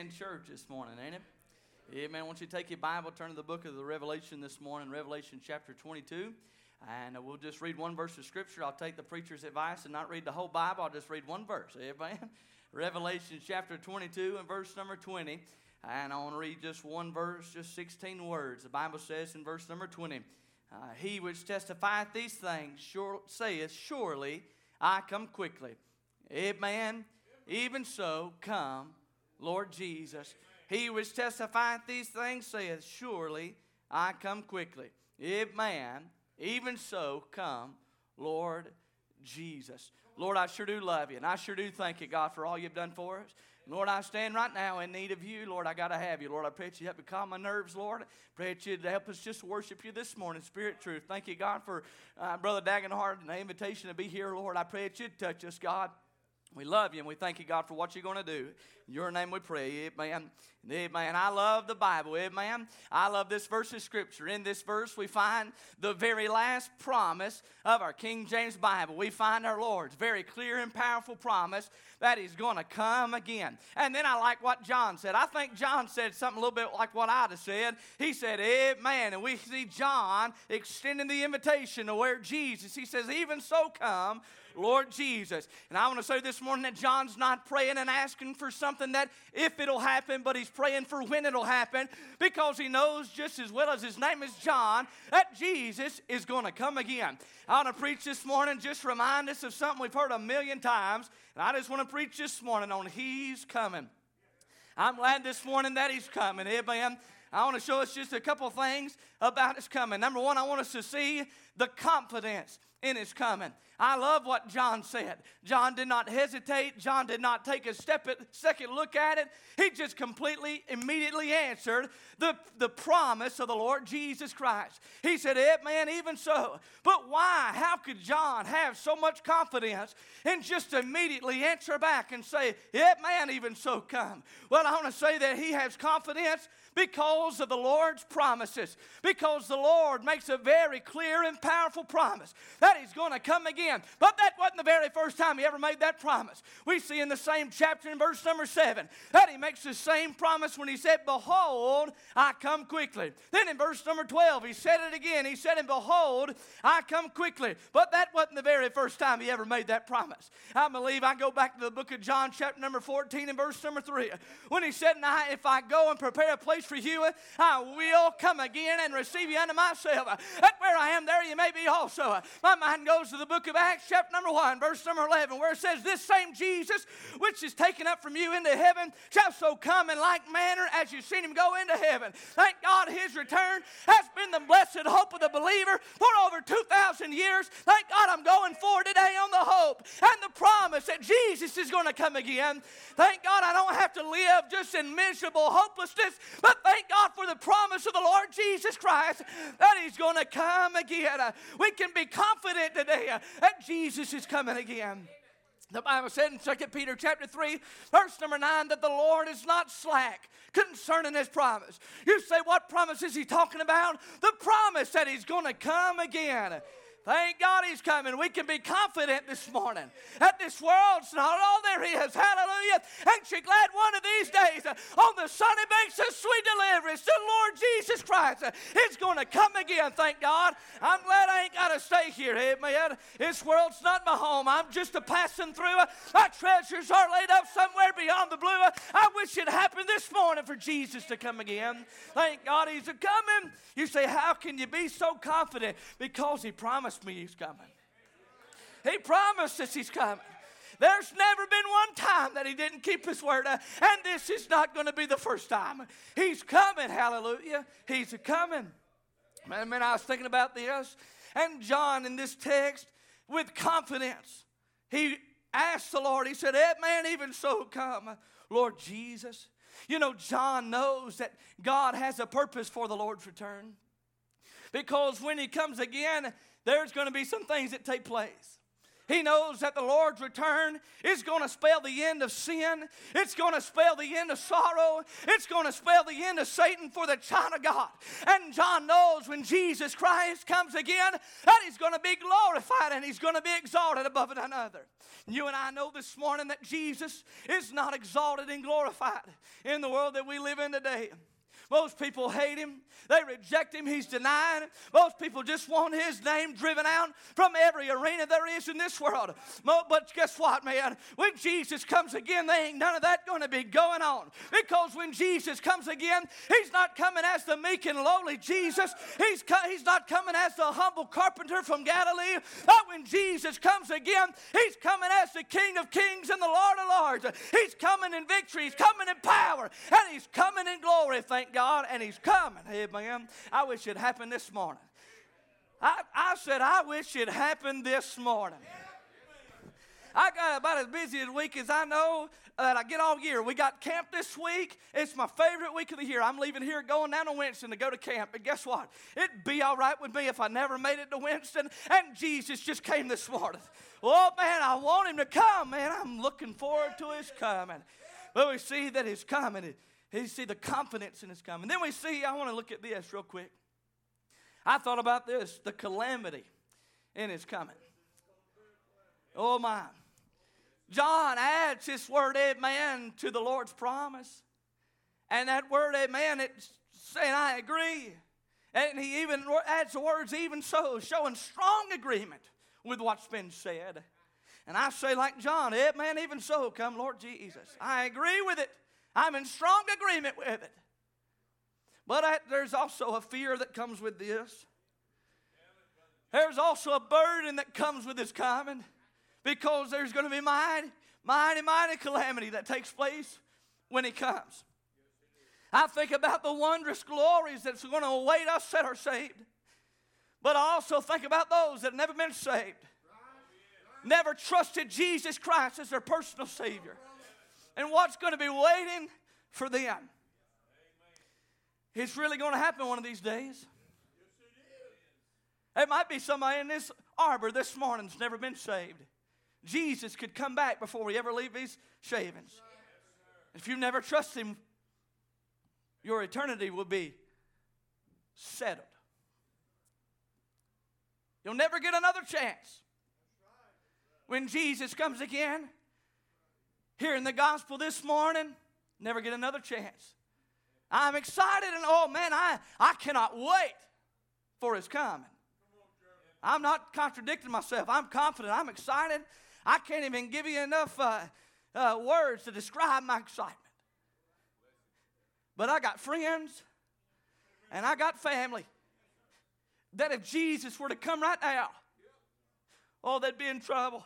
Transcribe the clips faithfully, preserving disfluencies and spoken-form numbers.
In church this morning, ain't it? Amen. I want you to take your Bible, turn to the book of the Revelation this morning, Revelation chapter twenty-two. And we'll just read one verse of Scripture. I'll take the preacher's advice and not read the whole Bible. I'll just read one verse. Amen. Revelation chapter twenty-two and verse number twenty. And I want to read just one verse, just sixteen words. The Bible says in verse number twenty, uh, He which testifieth these things sure, saith, Surely I come quickly. Amen. Even so, come, Lord Jesus. He which testifieth these things saith, Surely I come quickly. Amen. Even so, come, Lord Jesus. Lord, I sure do love you, and I sure do thank you, God, for all you've done for us. Lord, I stand right now in need of you. Lord, I got to have you. Lord, I pray that you help me calm my nerves, Lord. Pray that you help us just worship you this morning, Spirit, truth. Thank you, God, for uh, Brother Dagenhart and the invitation to be here, Lord. I pray that you'd touch us, God. We love you, and we thank you, God, for what you're going to do. In your name we pray, amen. Amen. I love the Bible, amen. I love this verse of Scripture. In this verse, we find the very last promise of our King James Bible. We find our Lord's very clear and powerful promise that He's going to come again. And then I like what John said. I think John said something a little bit like what I'd have said. He said, amen. And we see John extending the invitation to where Jesus, he says, even so come, Lord Jesus. And I want to say this morning that John's not praying and asking for something that if it'll happen, but he's praying for when it'll happen, because he knows just as well as his name is John that Jesus is going to come again. I want to preach this morning, just remind us of something we've heard a million times, and I just want to preach this morning on He's coming. I'm glad this morning that He's coming. Amen. I want to show us just a couple things about His coming. Number one, I want us to see the confidence in His coming. I love what John said. John did not hesitate. John did not take a step at, second look at it. He just completely, immediately answered the, the promise of the Lord Jesus Christ. He said, amen, even so. But why? How could John have so much confidence and just immediately answer back and say, amen, even so come? Well, I want to say that he has confidence because of the Lord's promises. Because the Lord makes a very clear and powerful promise that He's going to come again. But that wasn't the very first time He ever made that promise. We see in the same chapter in verse number seven that He makes the same promise when He said, Behold, I come quickly. Then in verse number twelve, He said it again. He said, and behold, I come quickly. But that wasn't the very first time He ever made that promise. I believe I go back to the book of John chapter number fourteen and verse number three when He said, now if I go and prepare a place for you, I will come again and receive you unto myself. That where I am, there you may be also. My mind goes to the book of Acts chapter number one, verse number eleven, where it says, this same Jesus, which is taken up from you into heaven, shall so come in like manner as you've seen Him go into heaven. Thank God His return has been the blessed hope of the believer for over two thousand years. Thank God I'm going forward today on the hope and the promise that Jesus is going to come again. Thank God I don't have to live just in miserable hopelessness, but thank God for the promise of the Lord Jesus Christ that He's going to come again. We can be confident today that Jesus is coming again. The Bible said in Second Peter chapter three, verse number nine, that the Lord is not slack concerning His promise. You say, what promise is He talking about? The promise that He's going to come again. Thank God He's coming. We can be confident this morning that this world's not all there is. Hallelujah. Ain't you glad one of these days uh, on the sunny banks of sweet deliverance, the Lord Jesus Christ uh, is going to come again. Thank God. I'm glad I ain't got to stay here. Amen. This world's not my home. I'm just a passing through. My treasures are laid up somewhere beyond the blue. I wish it happened this morning for Jesus to come again. Thank God He's a coming. You say, how can you be so confident? Because He promised me He's coming. He promised us He's coming. There's never been one time that He didn't keep His word, uh, and this is not going to be the first time. He's coming, hallelujah. He's a coming. Man, man, I was thinking about this, and John in this text, with confidence, he asked the Lord, he said, hey, man, even so come, Lord Jesus. You know, John knows that God has a purpose for the Lord's return, because when He comes again, there's going to be some things that take place. He knows that the Lord's return is going to spell the end of sin. It's going to spell the end of sorrow. It's going to spell the end of Satan for the child of God. And John knows when Jesus Christ comes again that he's going to be glorified and he's going to be exalted above another. You and I know this morning that Jesus is not exalted and glorified in the world that we live in today. Most people hate him. They reject him. He's denied. Most people just want his name driven out from every arena there is in this world. But guess what, man? When Jesus comes again, there ain't none of that going to be going on. Because when Jesus comes again, he's not coming as the meek and lowly Jesus. He's, co- he's not coming as the humble carpenter from Galilee. But when Jesus comes again, he's coming as the King of kings and the Lord of lords. He's coming in victory. He's coming in power. And he's coming in glory, thank God. God, and he's coming. Amen. I wish it happened this morning. I, I said, I wish it happened this morning. I got about as busy a week as I know that I get all year. We got camp this week. It's my favorite week of the year. I'm leaving here going down to Winston to go to camp. But guess what? It'd be all right with me if I never made it to Winston and Jesus just came this morning. Oh, man, I want him to come, man. I'm looking forward to his coming. But we see that he's coming. You see the confidence in his coming. Then we see, I want to look at this real quick. I thought about this, the calamity in his coming. Oh my. John adds his word amen to the Lord's promise. And that word amen, it's saying I agree. And he even adds the words even so, showing strong agreement with what's been said. And I say like John, amen, even so, come Lord Jesus. I agree with it. I'm in strong agreement with it. But I, there's also a fear that comes with this. There's also a burden that comes with this coming. Because there's going to be mighty, mighty, mighty calamity that takes place when he comes. I think about the wondrous glories that's going to await us that are saved. But I also think about those that have never been saved. Never trusted Jesus Christ as their personal Savior. And what's going to be waiting for them. It's really going to happen one of these days. It might be somebody in this arbor this morning that's never been saved. Jesus could come back before we ever leave these shavings. If you never trust him, your eternity will be settled. You'll never get another chance. When Jesus comes again, hearing the gospel this morning, never get another chance. I'm excited and oh man, I, I cannot wait for his coming. I'm not contradicting myself. I'm confident. I'm excited. I can't even give you enough uh, uh, words to describe my excitement. But I got friends and I got family that if Jesus were to come right now, oh, they'd be in trouble.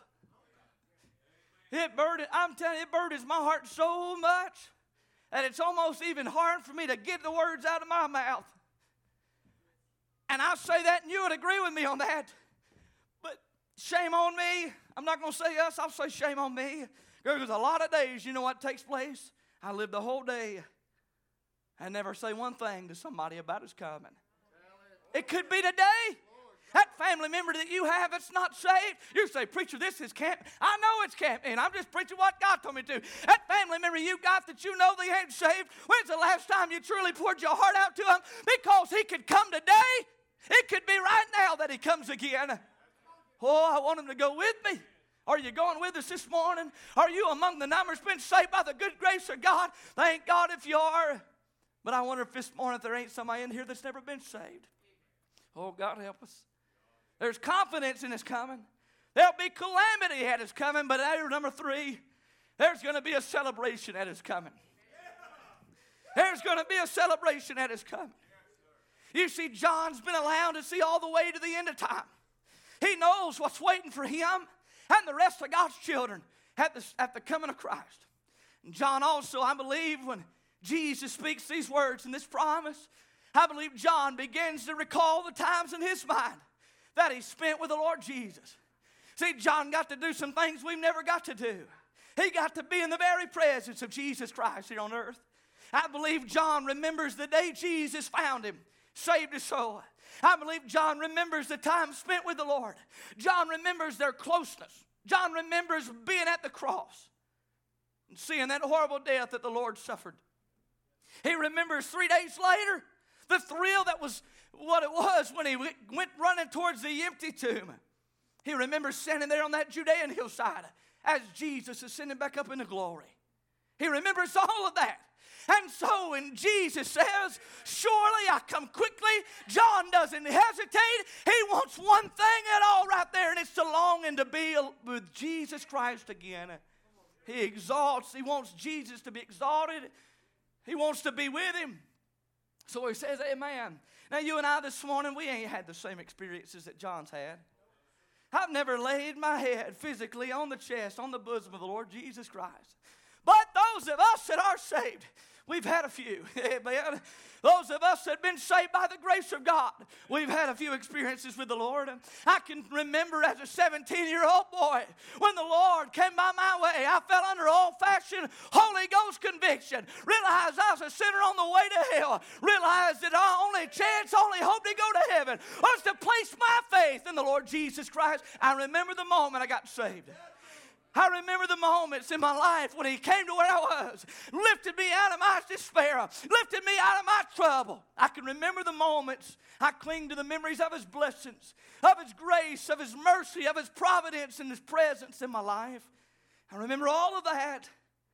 It burdened, I'm telling you, it burdens my heart so much that it's almost even hard for me to get the words out of my mouth. And I say that and you would agree with me on that. But shame on me. I'm not going to say us, I'll say shame on me. Because a lot of days, you know what takes place? I live the whole day and never say one thing to somebody about his coming. It could be today. That family member that you have that's not saved, you say, preacher, this is camp. I know it's camp, and I'm just preaching what God told me to. That family member you got that you know they ain't saved, when's the last time you truly poured your heart out to him? Because he could come today. It could be right now that he comes again. Oh, I want him to go with me. Are you going with us this morning? Are you among the numbers been saved by the good grace of God? Thank God if you are. But I wonder if this morning if there ain't somebody in here that's never been saved. Oh, God help us. There's confidence in his coming. There'll be calamity at his coming, but there, number three, there's going to be a celebration at his coming. There's going to be a celebration at his coming. You see, John's been allowed to see all the way to the end of time. He knows what's waiting for him and the rest of God's children at the, at the coming of Christ. And John also, I believe, when Jesus speaks these words and this promise, I believe John begins to recall the times in his mind that he spent with the Lord Jesus. See, John got to do some things we've never got to do. He got to be in the very presence of Jesus Christ here on earth. I believe John remembers the day Jesus found him, saved his soul. I believe John remembers the time spent with the Lord. John remembers their closeness. John remembers being at the cross and seeing that horrible death that the Lord suffered. He remembers three days later the thrill that was what it was when he went running towards the empty tomb. He remembers standing there on that Judean hillside as Jesus is ascending back up into glory. He remembers all of that. And so when Jesus says, surely I come quickly, John doesn't hesitate. He wants one thing at all right there, and it's to long and to be with Jesus Christ again. He exalts. He wants Jesus to be exalted. He wants to be with him. So he says, amen. Now you and I this morning, we ain't had the same experiences that John's had. I've never laid my head physically on the chest, on the bosom of the Lord Jesus Christ. But those of us that are saved, we've had a few. Amen. Those of us that have been saved by the grace of God, we've had a few experiences with the Lord. I can remember as a seventeen-year-old boy, when the Lord came by my way, I fell under old-fashioned Holy Ghost conviction. Realized I was a sinner on the way to hell. Realized that our only chance, only hope to go to heaven was to place my faith in the Lord Jesus Christ. I remember the moment I got saved. I remember the moments in my life when he came to where I was, lifted me out of my despair, lifted me out of my trouble. I can remember the moments. I cling to the memories of his blessings, of his grace, of his mercy, of his providence, and his presence in my life. I remember all of that.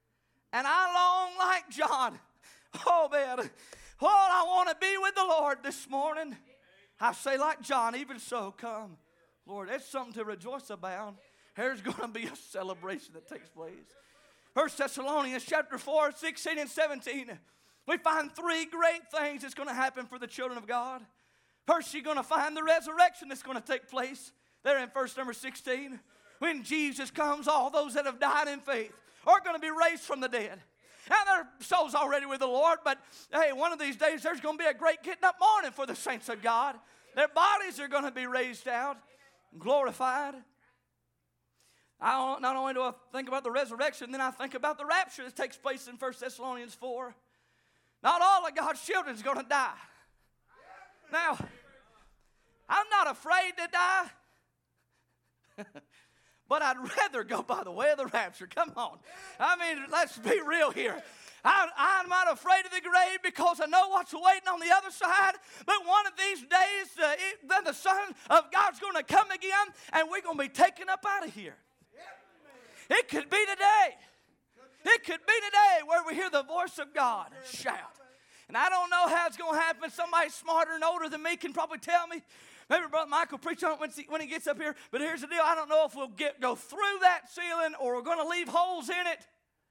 And I long like John. Oh, man. Oh, I want to be with the Lord this morning. I say like John, even so, come. Lord, that's something to rejoice about. There's going to be a celebration that takes place. First Thessalonians chapter four, sixteen and seventeen. We find three great things that's going to happen for the children of God. First, you're going to find the resurrection that's going to take place. There in verse number sixteen. When Jesus comes, all those that have died in faith are going to be raised from the dead. Now, their soul's already with the Lord, but hey, one of these days there's going to be a great getting up morning for the saints of God. Their bodies are going to be raised out and glorified. I not only do I think about the resurrection, then I think about the rapture that takes place in First Thessalonians four. Not all of God's children is going to die. Now, I'm not afraid to die, but I'd rather go by the way of the rapture. Come on. I mean, let's be real here. I, I'm not afraid of the grave because I know what's waiting on the other side. But one of these days, uh, it, then the Son of God's going to come again, and we're going to be taken up out of here. It could be today. It could be today where we hear the voice of God shout. And I don't know how it's going to happen. Somebody smarter and older than me can probably tell me. Maybe Brother Michael will preach on it when he, when he gets up here. But here's the deal. I don't know if we'll get go through that ceiling or we're going to leave holes in it.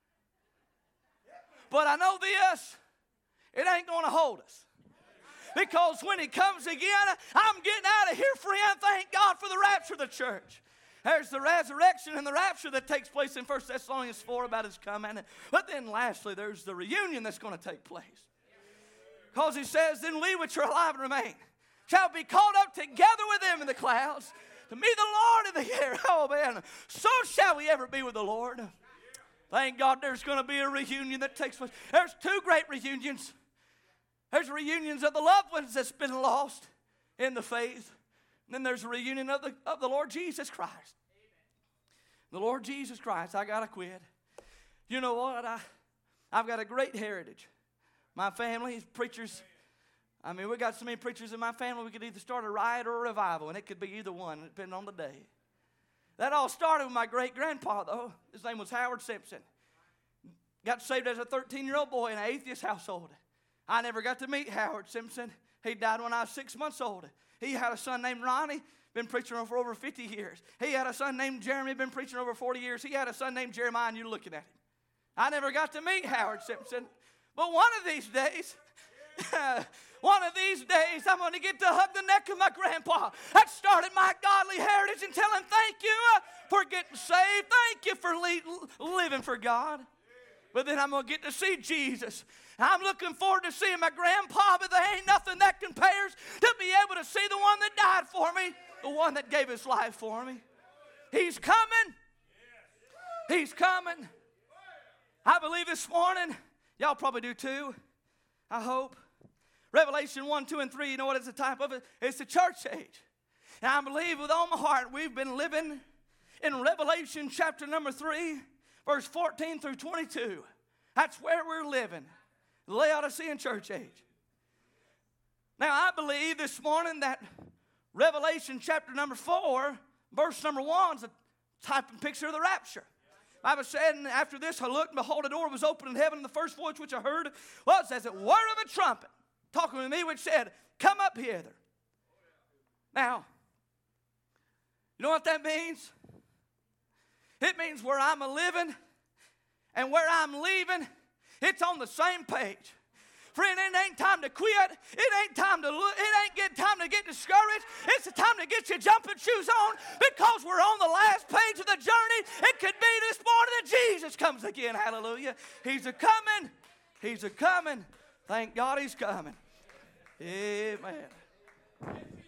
But I know this. It ain't going to hold us. Because when he comes again, I'm getting out of here free. And thank God for the rapture of the church. There's the resurrection and the rapture that takes place in First Thessalonians four about his coming. But then lastly, there's the reunion that's going to take place. Because he says, then we which are alive and remain shall be caught up together with them in the clouds to meet the Lord in the air. Oh, man. So shall we ever be with the Lord. Thank God there's going to be a reunion that takes place. There's two great reunions. There's reunions of the loved ones that's been lost in the faith. And then there's a reunion of the, of the Lord Jesus Christ. Amen. The Lord Jesus Christ, I got to quit. You know what? I, I've got a great heritage. My family is preachers. I mean, we got so many preachers in my family, we could either start a riot or a revival, and it could be either one, depending on the day. That all started with my great-grandpa, though. His name was Howard Simpson. Got saved as a thirteen-year-old boy in an atheist household. I never got to meet Howard Simpson. He died when I was six months old. He had a son named Ronnie, been preaching for over fifty years. He had a son named Jeremy, been preaching over forty years. He had a son named Jeremiah, and you're looking at him. I never got to meet Howard Simpson. But one of these days, one of these days, I'm going to get to hug the neck of my grandpa. That started my godly heritage and tell him thank you for getting saved. Thank you for le- living for God. But then I'm going to get to see Jesus. I'm looking forward to seeing my grandpa, but there ain't nothing that compares to be able to see the one that died for me, the one that gave his life for me. He's coming. He's coming. I believe this morning, y'all probably do too, I hope. Revelation one, two, and three, you know what is the type of it? It's the church age. And I believe with all my heart we've been living in Revelation chapter number three, verse fourteen through twenty-two. That's where we're living. The Laodicean church age. Now, I believe this morning that Revelation chapter number four, verse number one is a type and picture of the rapture. The Bible said, and after this I looked, and behold, a door was opened in heaven, and the first voice which I heard was as it were of a trumpet, talking with me, which said, come up hither. Now, you know what that means? It means where I'm a living and where I'm leaving, it's on the same page. Friend, it ain't time to quit. It ain't time to look. It ain't get time to get discouraged. It's the time to get your jumping shoes on, because we're on the last page of the journey. It could be this morning that Jesus comes again. Hallelujah. He's a coming. He's a coming. Thank God he's coming. Amen.